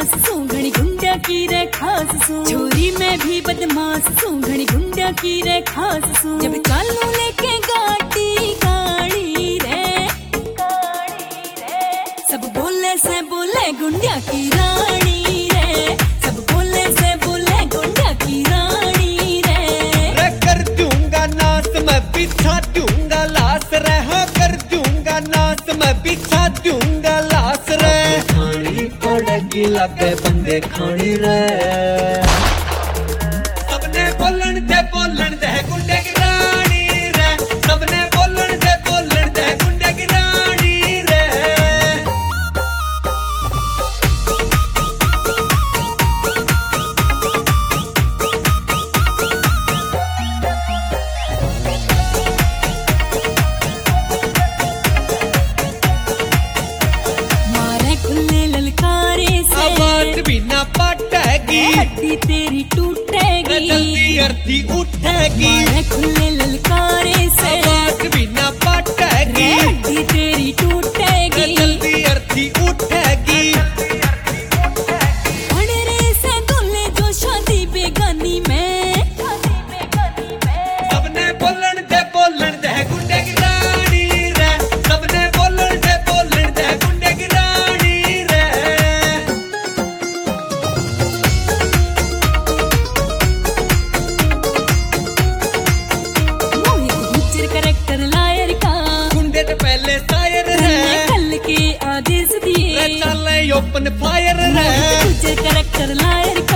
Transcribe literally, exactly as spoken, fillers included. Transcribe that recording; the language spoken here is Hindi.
बदमाश सू घणी गुंडा की रे खास सू छोरी में भी बदमाश सू घणी गुंडा की रे खास सू जब चालू लेके गाड़ी गाड़ी रे सब बोले से बोले गुंडा की रानी रे सब बोले से बोले गुंडा की रानी रे रे कर दूंगा नाश मैं बिछा दूंगा लाश रे हाँ कर दूंगा नाश मैं बिछा दूंगा लाश रे खानी पड़ेगी लगे बंदे खानी रे सबने बोलन दे बोलन दे गुंडे की रानी रे सबने बोलन दे बोलन दे गुंडे की रानी रे मारे खुले ललकारे से आवाज भी ना पटेगी हड्डी तेरी टूटेगी जल्दी अर्थी उठेगी मारे खुले ललकारे से आवाज भी ना पटेगी हड्डी तेरी टूटेगी जल्दी अर्थी उठेगी अड़रे से दूल्हे जो शादी बेगानी में सबने बोलन दे बोलन दे गुंडे की रानी रे सबने बोलन दे बोलन दे गुंडे की रानी रे मोहित गुजर करेक्टर लायर का गुंडे तो पहले शायर रे कल के आदेश दिए चले ओपन फायर रे मोहित गुजर करेक्टर लायर